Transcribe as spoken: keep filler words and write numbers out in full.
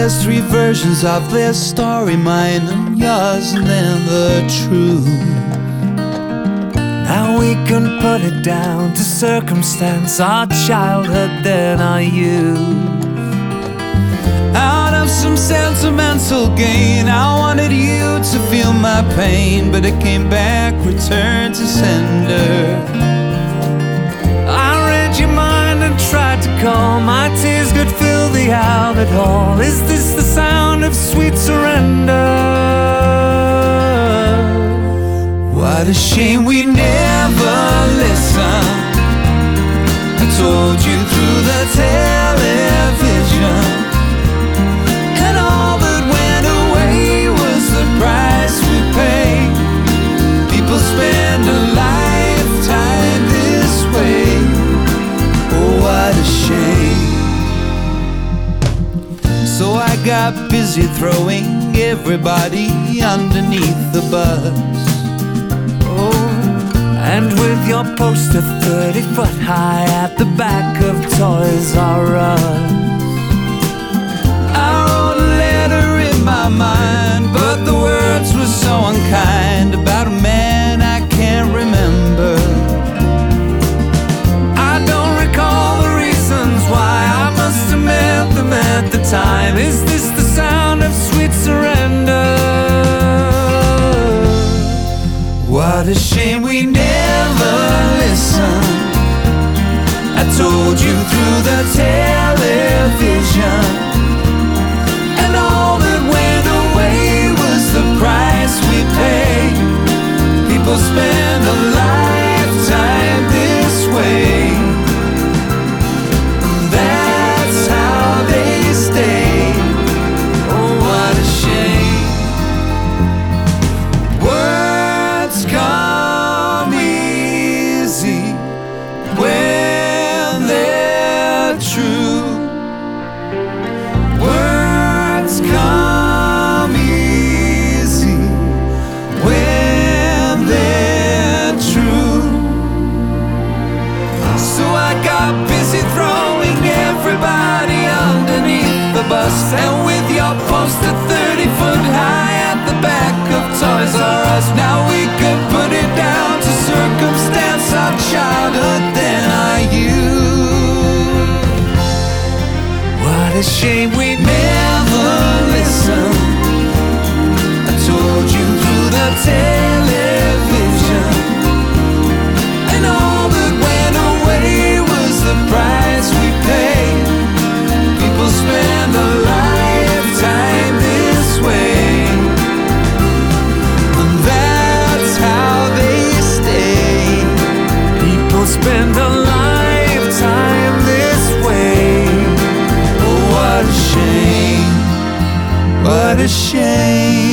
there's three versions of this story, mine and yours, and then the truth. Now we can put it down to circumstance, our childhood, then our youth. Out of some sentimental gain, I wanted you to feel my pain, but it came back, returned to sender. I read your mind and tried to calm, my tears could fill the Albert Hall. Is this the sound of sweet surrender? What a shame we never listened. I told you through the television, and all that went away was the price we pay. People spend a lifetime this way. Oh, what a shame. So I got busy throwing everybody underneath the bus. And with your poster thirty foot high at the back of Toys R Us, I wrote a letter in my mind, but the words were so unkind, about a man I can't remember. I don't recall the reasons why, I must have meant them at the time. Is this the sound of sweet surrender? What a shame we never listened. I told you through the television, and all that went away was the price we pay. People spend a lifetime this way. That's how they stay. Oh, what a shame. Words come easy when they're true. Words come easy when they're true. So I got busy throwing everybody underneath the bus, and with your poster thirty foot high at the back of Toys R Us, now we could put it down to circumstance, our childhood, then our youth. what a shame we Never listened. I told you through the television, and all that went away was the price we paid. People spend a lifetime this way, and that's how they stay. People spend a lifetime this way. Oh, what a shame, what a shame.